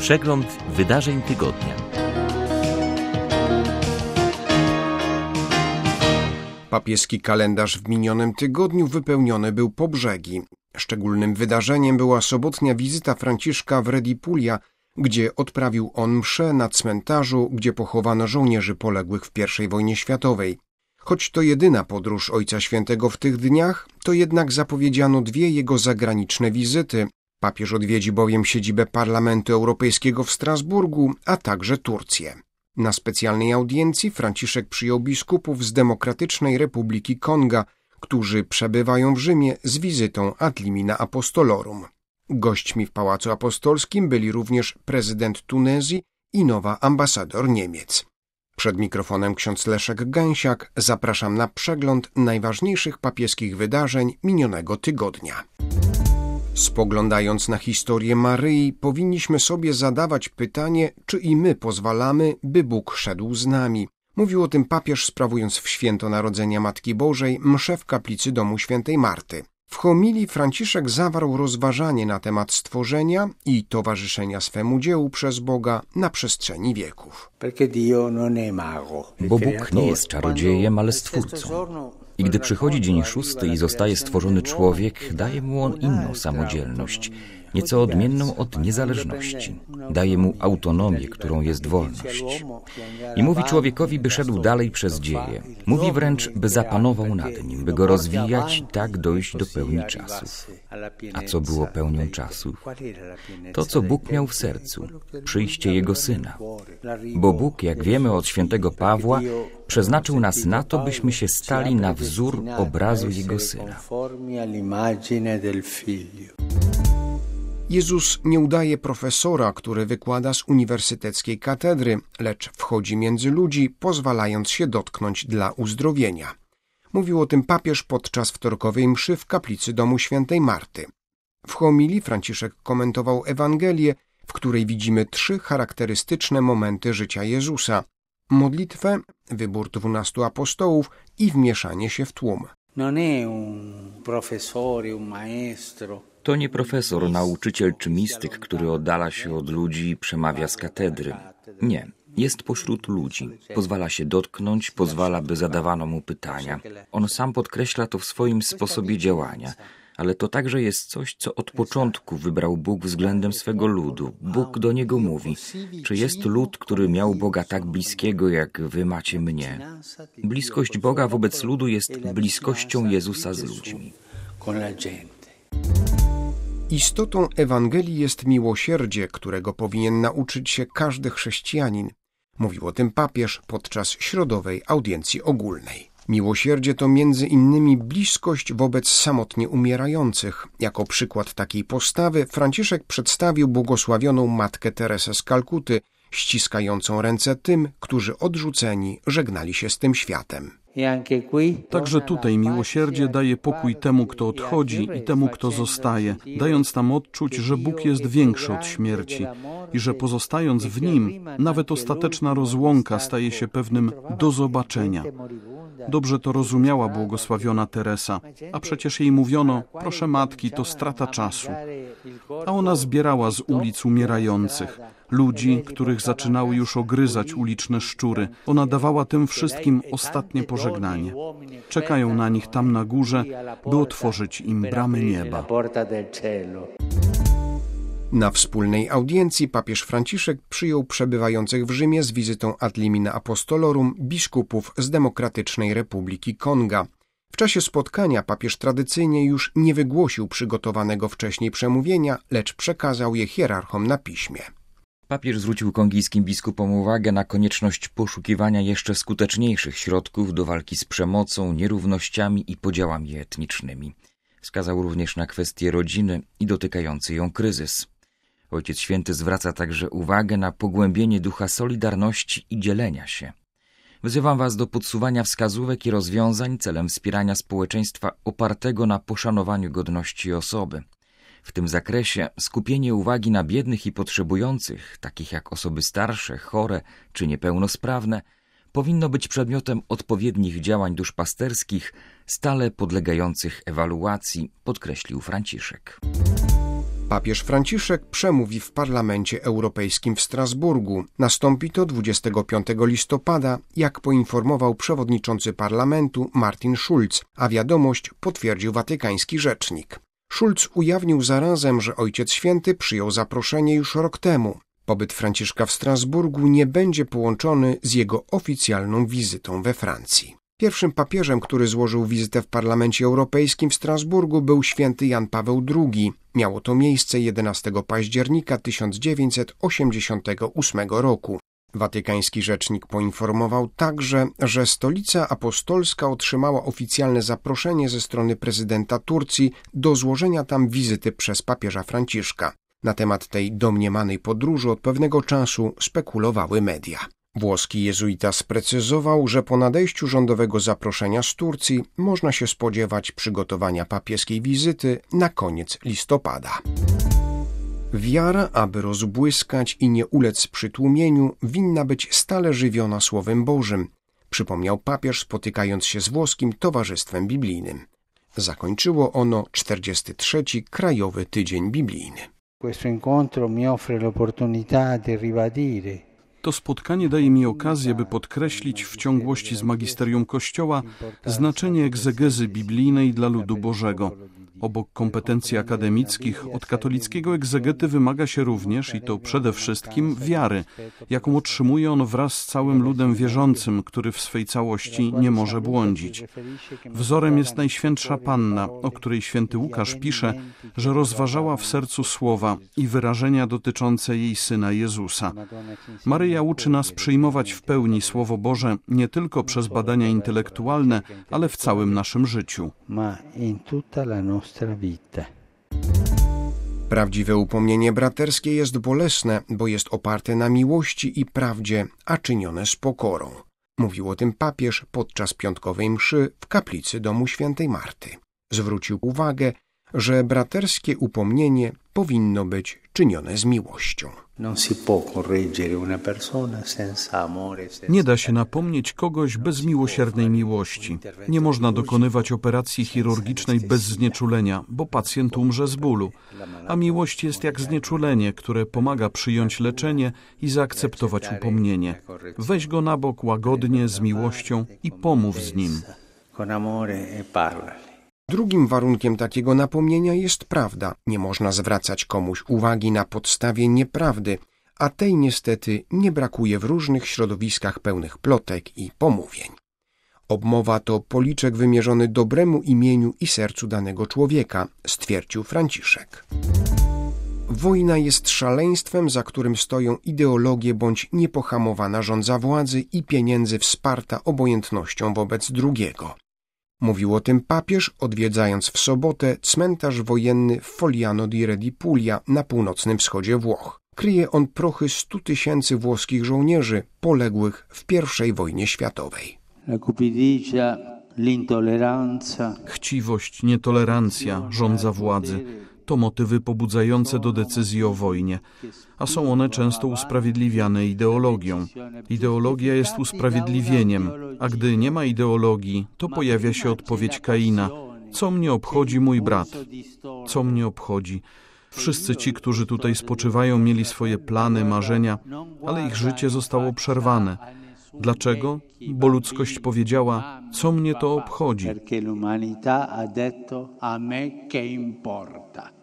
Przegląd wydarzeń tygodnia. Papieski kalendarz w minionym tygodniu wypełniony był po brzegi. Szczególnym wydarzeniem była sobotnia wizyta Franciszka w Redipulia, gdzie odprawił on mszę na cmentarzu, gdzie pochowano żołnierzy poległych w I wojnie światowej. Choć to jedyna podróż Ojca Świętego w tych dniach, to jednak zapowiedziano 2 jego zagraniczne wizyty. Papież odwiedzi bowiem siedzibę Parlamentu Europejskiego w Strasburgu, a także Turcję. Na specjalnej audiencji Franciszek przyjął biskupów z Demokratycznej Republiki Konga, którzy przebywają w Rzymie z wizytą ad limina apostolorum. Gośćmi w Pałacu Apostolskim byli również prezydent Tunezji i nowa ambasador Niemiec. Przed mikrofonem ksiądz Leszek Gęsiak. Zapraszam na przegląd najważniejszych papieskich wydarzeń minionego tygodnia. Spoglądając na historię Maryi, powinniśmy sobie zadawać pytanie, czy i my pozwalamy, by Bóg szedł z nami. Mówił o tym papież, sprawując w święto Narodzenia Matki Bożej mszę w kaplicy domu świętej Marty. W homilii Franciszek zawarł rozważanie na temat stworzenia i towarzyszenia swemu dziełu przez Boga na przestrzeni wieków. Bo Bóg nie jest czarodziejem, ale stwórcą. I gdy przychodzi dzień 6 i zostaje stworzony człowiek, daje mu on inną samodzielność, nieco odmienną od niezależności. Daje mu autonomię, którą jest wolność. I mówi człowiekowi, by szedł dalej przez dzieje. Mówi wręcz, by zapanował nad nim, by go rozwijać i tak dojść do pełni czasów. A co było pełnią czasów? To, co Bóg miał w sercu, przyjście Jego Syna. Bo Bóg, jak wiemy od świętego Pawła, przeznaczył nas na to, byśmy się stali na wzór obrazu Jego Syna. Jezus nie udaje profesora, który wykłada z uniwersyteckiej katedry, lecz wchodzi między ludzi, pozwalając się dotknąć dla uzdrowienia. Mówił o tym papież podczas wtorkowej mszy w kaplicy domu świętej Marty. W homilii Franciszek komentował Ewangelię, w której widzimy 3 charakterystyczne momenty życia Jezusa: modlitwę, wybór 12 apostołów i wmieszanie się w tłum. To nie profesor, nauczyciel czy mistyk, który oddala się od ludzi i przemawia z katedry. Nie, jest pośród ludzi. Pozwala się dotknąć, pozwala, by zadawano mu pytania. On sam podkreśla to w swoim sposobie działania. Ale to także jest coś, co od początku wybrał Bóg względem swego ludu. Bóg do niego mówi: czy jest lud, który miał Boga tak bliskiego, jak wy macie mnie? Bliskość Boga wobec ludu jest bliskością Jezusa z ludźmi. Istotą Ewangelii jest miłosierdzie, którego powinien nauczyć się każdy chrześcijanin. Mówił o tym papież podczas środowej audiencji ogólnej. Miłosierdzie to między innymi bliskość wobec samotnie umierających. Jako przykład takiej postawy Franciszek przedstawił błogosławioną matkę Teresę z Kalkuty, ściskającą ręce tym, którzy odrzuceni żegnali się z tym światem. Także tutaj miłosierdzie daje pokój temu, kto odchodzi, i temu, kto zostaje, dając nam odczuć, że Bóg jest większy od śmierci i że pozostając w Nim, nawet ostateczna rozłąka staje się pewnym do zobaczenia. Dobrze to rozumiała błogosławiona Teresa, a przecież jej mówiono: proszę matki, to strata czasu. A ona zbierała z ulic umierających, ludzi, których zaczynały już ogryzać uliczne szczury. Ona dawała tym wszystkim ostatnie pożegnanie. Czekają na nich tam na górze, by otworzyć im bramy nieba. Na wspólnej audiencji papież Franciszek przyjął przebywających w Rzymie z wizytą ad limina apostolorum biskupów z Demokratycznej Republiki Konga. W czasie spotkania papież tradycyjnie już nie wygłosił przygotowanego wcześniej przemówienia, lecz przekazał je hierarchom na piśmie. Papież zwrócił kongijskim biskupom uwagę na konieczność poszukiwania jeszcze skuteczniejszych środków do walki z przemocą, nierównościami i podziałami etnicznymi. Wskazał również na kwestię rodziny i dotykający ją kryzys. Ojciec Święty zwraca także uwagę na pogłębienie ducha solidarności i dzielenia się. Wzywam was do podsuwania wskazówek i rozwiązań celem wspierania społeczeństwa opartego na poszanowaniu godności osoby. W tym zakresie skupienie uwagi na biednych i potrzebujących, takich jak osoby starsze, chore czy niepełnosprawne, powinno być przedmiotem odpowiednich działań duszpasterskich, stale podlegających ewaluacji, podkreślił Franciszek. Papież Franciszek przemówi w Parlamencie Europejskim w Strasburgu. Nastąpi to 25 listopada, jak poinformował przewodniczący parlamentu Martin Schulz, a wiadomość potwierdził watykański rzecznik. Schulz ujawnił zarazem, że Ojciec Święty przyjął zaproszenie już rok temu. Pobyt Franciszka w Strasburgu nie będzie połączony z jego oficjalną wizytą we Francji. Pierwszym papieżem, który złożył wizytę w Parlamencie Europejskim w Strasburgu, był święty Jan Paweł II. Miało to miejsce 11 października 1988 roku. Watykański rzecznik poinformował także, że Stolica Apostolska otrzymała oficjalne zaproszenie ze strony prezydenta Turcji do złożenia tam wizyty przez papieża Franciszka. Na temat tej domniemanej podróży od pewnego czasu spekulowały media. Włoski jezuita sprecyzował, że po nadejściu rządowego zaproszenia z Turcji można się spodziewać przygotowania papieskiej wizyty na koniec listopada. Wiara, aby rozbłyskać i nie ulec przytłumieniu, winna być stale żywiona Słowem Bożym, przypomniał papież, spotykając się z włoskim Towarzystwem Biblijnym. Zakończyło ono 43. Krajowy Tydzień Biblijny. To spotkanie daje mi okazję, by podkreślić w ciągłości z magisterium Kościoła znaczenie egzegezy biblijnej dla ludu Bożego. Obok kompetencji akademickich od katolickiego egzegety wymaga się również, i to przede wszystkim, wiary, jaką otrzymuje on wraz z całym ludem wierzącym, który w swej całości nie może błądzić. Wzorem jest Najświętsza Panna, o której święty Łukasz pisze, że rozważała w sercu słowa i wyrażenia dotyczące jej Syna Jezusa. Maryja uczy nas przyjmować w pełni Słowo Boże nie tylko przez badania intelektualne, ale w całym naszym życiu. Prawdziwe upomnienie braterskie jest bolesne, bo jest oparte na miłości i prawdzie, a czynione z pokorą. Mówił o tym papież podczas piątkowej mszy w kaplicy domu świętej Marty. Zwrócił uwagę, że braterskie upomnienie powinno być czynione z miłością. Nie da się napomnieć kogoś bez miłosiernej miłości. Nie można dokonywać operacji chirurgicznej bez znieczulenia, bo pacjent umrze z bólu. A miłość jest jak znieczulenie, które pomaga przyjąć leczenie i zaakceptować upomnienie. Weź go na bok łagodnie, z miłością i pomów z nim. Drugim warunkiem takiego napomnienia jest prawda. Nie można zwracać komuś uwagi na podstawie nieprawdy, a tej niestety nie brakuje w różnych środowiskach pełnych plotek i pomówień. Obmowa to policzek wymierzony dobremu imieniu i sercu danego człowieka, stwierdził Franciszek. Wojna jest szaleństwem, za którym stoją ideologie bądź niepohamowana żądza władzy i pieniędzy wsparta obojętnością wobec drugiego. Mówił o tym papież, odwiedzając w sobotę cmentarz wojenny w Fogliano di Redipulia na północnym wschodzie Włoch. Kryje on prochy 100 000 włoskich żołnierzy poległych w I wojnie światowej. Chciwość, nietolerancja, żądza władzy to motywy pobudzające do decyzji o wojnie, a są one często usprawiedliwiane ideologią. Ideologia jest usprawiedliwieniem, a gdy nie ma ideologii, to pojawia się odpowiedź Kaina: co mnie obchodzi mój brat? Co mnie obchodzi? Wszyscy ci, którzy tutaj spoczywają, mieli swoje plany, marzenia, ale ich życie zostało przerwane. Dlaczego? Bo ludzkość powiedziała: co mnie to obchodzi?